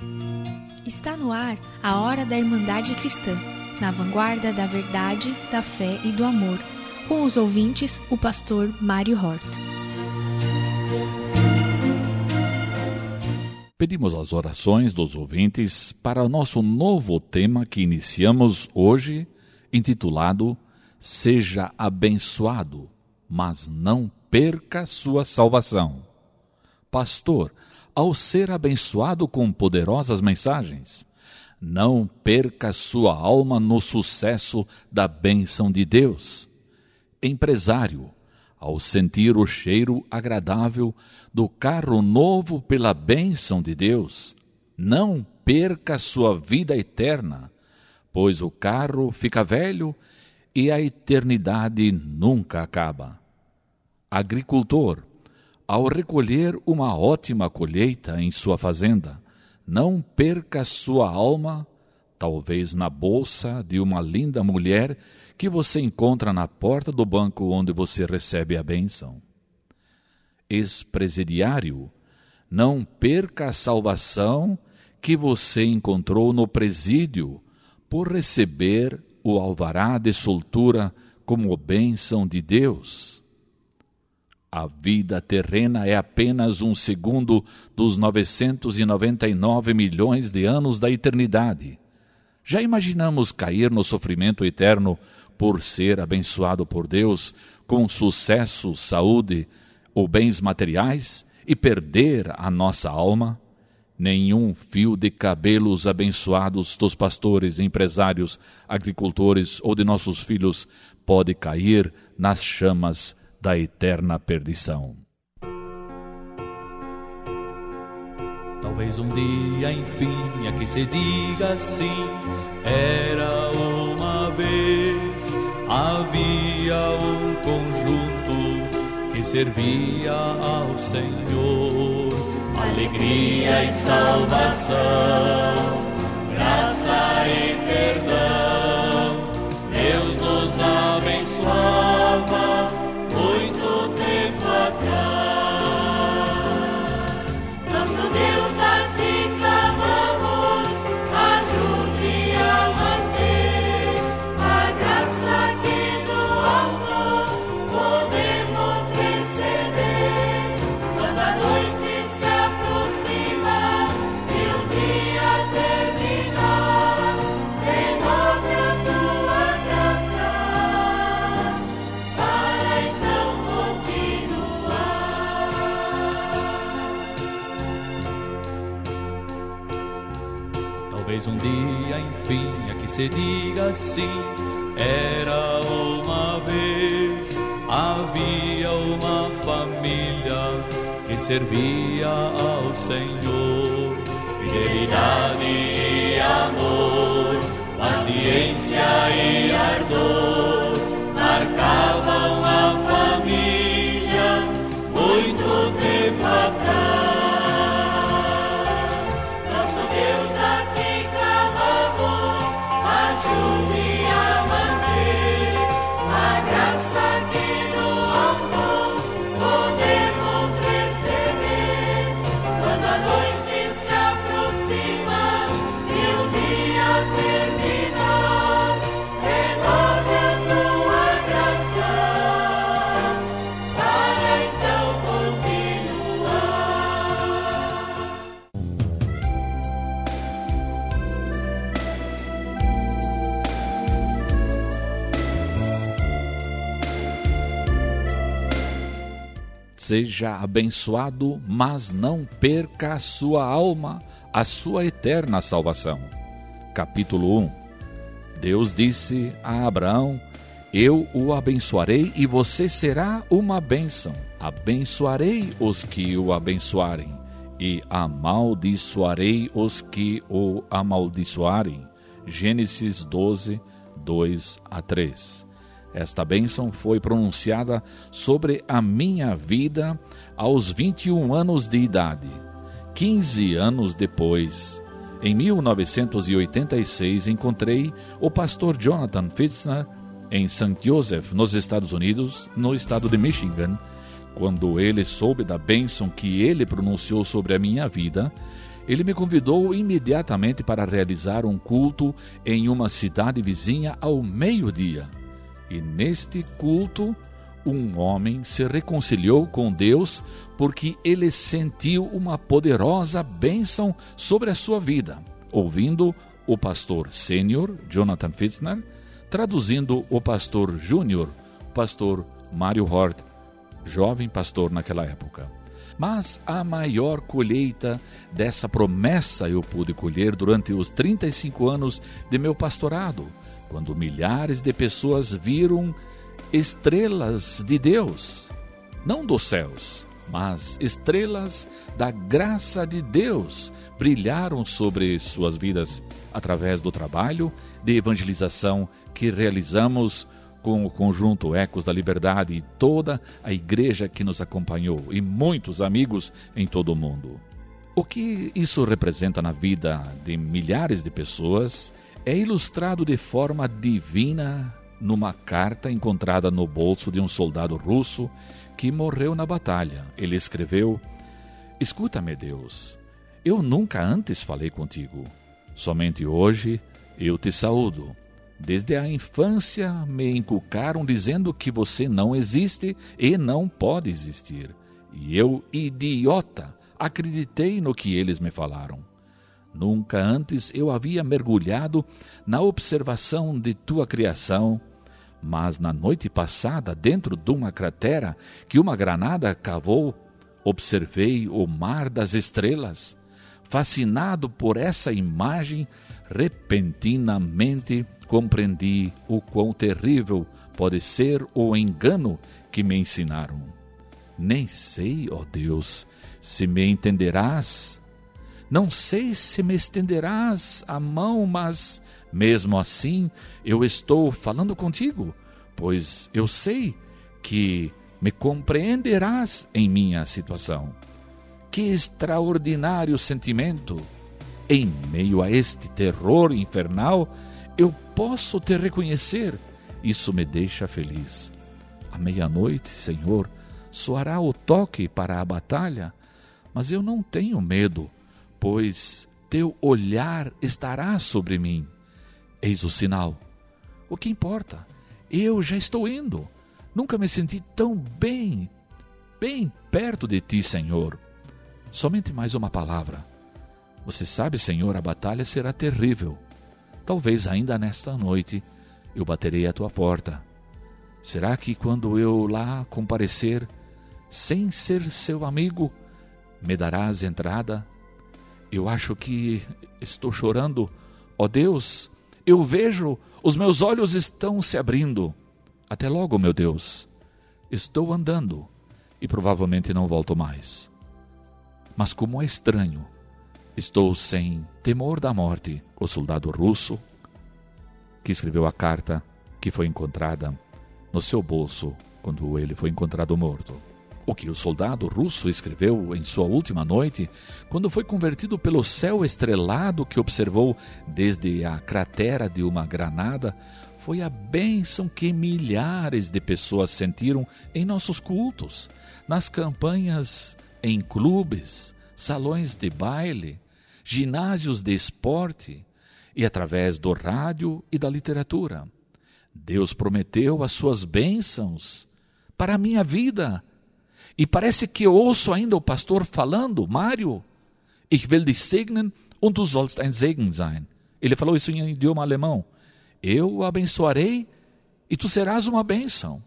Está no ar a Hora da Irmandade Cristã, na vanguarda da verdade, da fé e do amor, com os ouvintes, o pastor Mário Hort. Pedimos as orações dos ouvintes para o nosso novo tema que iniciamos hoje, intitulado Seja abençoado, mas não perca sua salvação. Pastor, ao ser abençoado com poderosas mensagens, não perca sua alma no sucesso da bênção de Deus. Empresário, ao sentir o cheiro agradável do carro novo pela bênção de Deus, não perca sua vida eterna, pois o carro fica velho e a eternidade nunca acaba. Agricultor, ao recolher uma ótima colheita em sua fazenda, não perca sua alma, talvez na bolsa de uma linda mulher que você encontra na porta do banco onde você recebe a bênção. Ex-presidiário, não perca a salvação que você encontrou no presídio por receber o alvará de soltura como bênção de Deus. A vida terrena é apenas um segundo dos 999 milhões de anos da eternidade. Já imaginamos cair no sofrimento eterno por ser abençoado por Deus com sucesso, saúde ou bens materiais e perder a nossa alma? Nenhum fio de cabelos abençoados dos pastores, empresários, agricultores ou de nossos filhos pode cair nas chamas da eterna perdição. Talvez um dia, enfim, aqui se diga assim: era uma vez, havia um conjunto que servia ao Senhor. Alegria e salvação, graça e perdão, Deus nos abençoava muito tempo atrás. Nosso Deus, a ti clamamos, ajude a manter a graça que do alto podemos receber. Quando a noite se aproxima e o dia terminar, renove a tua graça para então continuar. Talvez um dia, enfim, aqui se diga assim: era uma vez, havia uma família que servia ao Senhor. Fidelidade e amor, paciência e ardor marcavam a família muito tempo atrás. Nosso Deus, a ti clamamos, ajude a manter a graça que do alto podemos receber. Quando a noite se aproxima e o dia terminar, renove a tua graça para então Seja abençoado, mas não perca a sua alma, a sua eterna salvação. Capítulo 1. Deus disse a Abraão: eu o abençoarei e você será uma bênção. Abençoarei os que o abençoarem e amaldiçoarei os que o amaldiçoarem. Gênesis 12, 2-3. Esta bênção foi pronunciada sobre a minha vida aos 21 anos de idade. 15 anos depois, em 1986, encontrei o pastor Jonathan Fitzner em St. Joseph, nos Estados Unidos, no estado de Michigan. Quando ele soube da bênção que ele pronunciou sobre a minha vida, Ele me convidou imediatamente para realizar um culto em uma cidade vizinha ao meio-dia. E neste culto, um homem se reconciliou com Deus porque ele sentiu uma poderosa bênção sobre a sua vida, ouvindo o pastor sênior, Jonathan Fitzner, traduzindo o pastor júnior, pastor Mário Hort, jovem pastor naquela época. Mas a maior colheita dessa promessa eu pude colher durante os 35 anos de meu pastorado, quando milhares de pessoas viram estrelas de Deus, não dos céus, mas estrelas da graça de Deus, brilharam sobre suas vidas através do trabalho de evangelização que realizamos com o conjunto Ecos da Liberdade e toda a igreja que nos acompanhou e muitos amigos em todo o mundo. O que isso representa na vida de milhares de pessoas é ilustrado de forma divina numa carta encontrada no bolso de um soldado russo que morreu na batalha. Ele escreveu: "Escuta-me, Deus, eu nunca antes falei contigo. Somente hoje eu te saúdo. Desde a infância me inculcaram dizendo que você não existe e não pode existir. E eu, idiota, acreditei no que eles me falaram. Nunca antes eu havia mergulhado na observação de tua criação, mas na noite passada, dentro de uma cratera que uma granada cavou, observei o mar das estrelas. Fascinado por essa imagem, repentinamente compreendi o quão terrível pode ser o engano que me ensinaram. Nem sei, ó Deus, se me entenderás. Não sei se me estenderás a mão, mas mesmo assim eu estou falando contigo, pois eu sei que me compreenderás em minha situação. Que extraordinário sentimento! Em meio a este terror infernal, eu posso te reconhecer. Isso me deixa feliz. À meia-noite, Senhor, soará o toque para a batalha, mas eu não tenho medo, pois teu olhar estará sobre mim. Eis o sinal. O que importa? Eu já estou indo. Nunca me senti tão bem perto de ti, Senhor. Somente mais uma palavra. Você sabe, Senhor, a batalha será terrível. Talvez ainda nesta noite eu baterei à tua porta. Será que quando eu lá comparecer, sem ser seu amigo, me darás entrada? Eu acho que estou chorando. Ó Deus, eu vejo, os meus olhos estão se abrindo. Até logo, meu Deus. Estou andando e provavelmente não volto mais. Mas como é estranho, estou sem temor da morte. O soldado russo que escreveu a carta que foi encontrada no seu bolso quando ele foi encontrado morto. O que o soldado russo escreveu em sua última noite, quando foi convertido pelo céu estrelado que observou desde a cratera de uma granada, foi a bênção que milhares de pessoas sentiram em nossos cultos, nas campanhas em clubes, salões de baile, ginásios de esporte e através do rádio e da literatura. Deus prometeu as suas bênçãos para a minha vida. E parece que eu ouço ainda o pastor falando: Mário, ich will dich segnen und du sollst ein Segen sein. Ele falou isso em idioma alemão. Eu o abençoarei e tu serás uma bênção.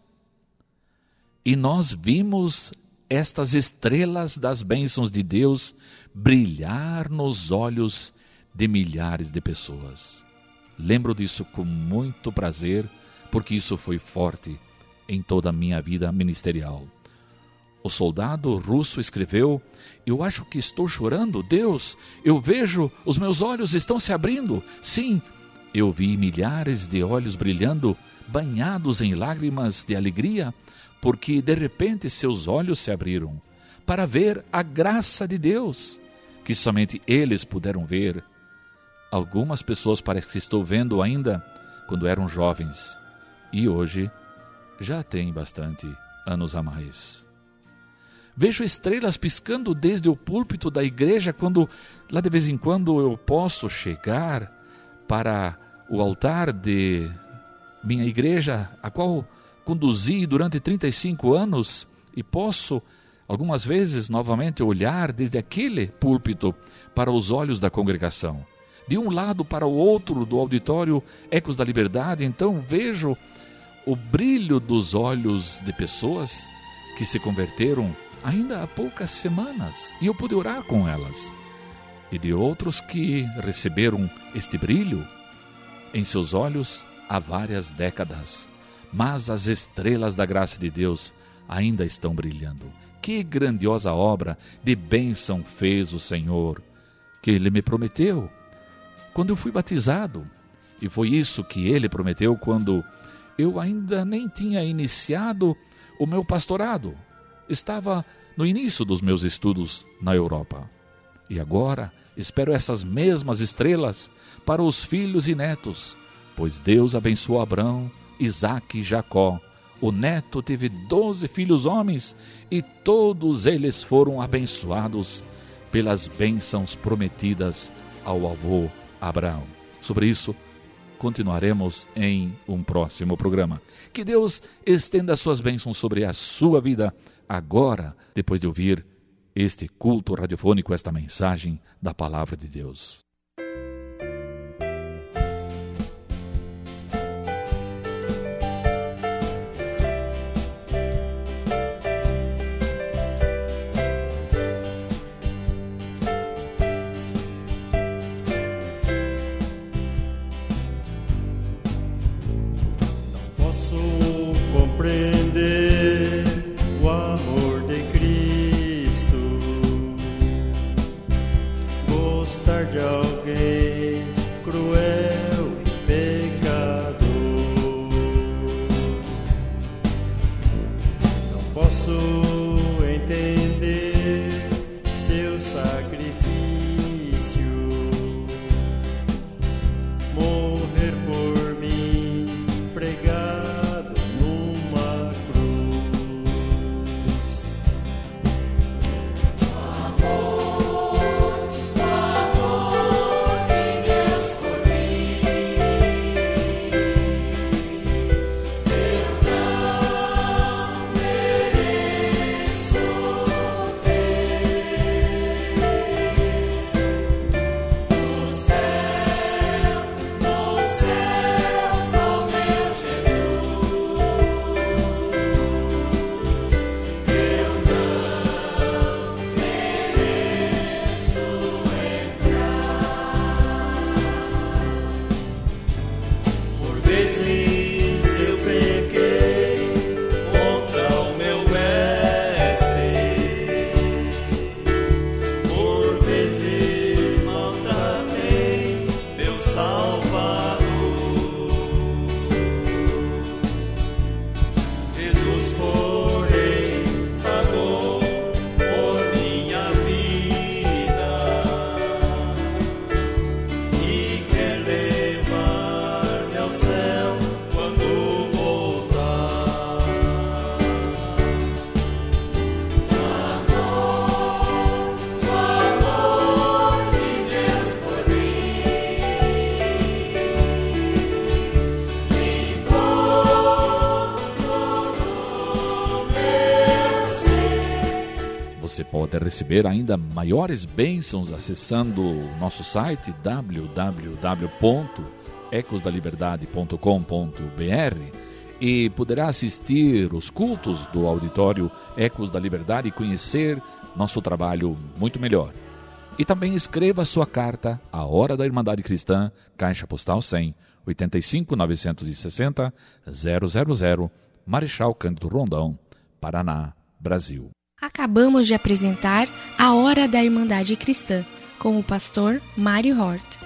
E nós vimos estas estrelas das bênçãos de Deus brilhar nos olhos de milhares de pessoas. Lembro disso com muito prazer, porque isso foi forte em toda a minha vida ministerial. O soldado russo escreveu: eu acho que estou chorando, Deus, eu vejo, os meus olhos estão se abrindo. Sim, eu vi milhares de olhos brilhando, banhados em lágrimas de alegria, porque de repente seus olhos se abriram para ver a graça de Deus, que somente eles puderam ver. Algumas pessoas parece que estou vendo ainda quando eram jovens, e hoje já têm bastante anos a mais. Vejo estrelas piscando desde o púlpito da igreja, quando lá de vez em quando eu posso chegar para o altar de minha igreja, a qual conduzi durante 35 anos, e posso algumas vezes novamente olhar desde aquele púlpito para os olhos da congregação. De um lado para o outro do auditório Ecos da Liberdade, então vejo o brilho dos olhos de pessoas que se converteram ainda há poucas semanas, e eu pude orar com elas. E de outros que receberam este brilho em seus olhos há várias décadas. Mas as estrelas da graça de Deus ainda estão brilhando. Que grandiosa obra de bênção fez o Senhor, que Ele me prometeu quando eu fui batizado. E foi isso que Ele prometeu quando eu ainda nem tinha iniciado o meu pastorado. Estava no início dos meus estudos na Europa. E agora espero essas mesmas estrelas para os filhos e netos, pois Deus abençoou Abraão, Isaque e Jacó. O neto teve 12 filhos homens, e todos eles foram abençoados pelas bênçãos prometidas ao avô Abraão. Sobre isso, continuaremos em um próximo programa. Que Deus estenda suas bênçãos sobre a sua vida agora, depois de ouvir este culto radiofônico, esta mensagem da Palavra de Deus. Você pode receber ainda maiores bênçãos acessando o nosso site www.ecosdaliberdade.com.br e poderá assistir os cultos do auditório Ecos da Liberdade e conhecer nosso trabalho muito melhor. E também escreva sua carta à Hora da Irmandade Cristã, Caixa Postal 100, 85 960 000, Marechal Cândido Rondão, Paraná, Brasil. Acabamos de apresentar a Hora da Irmandade Cristã, com o pastor Mário Hort.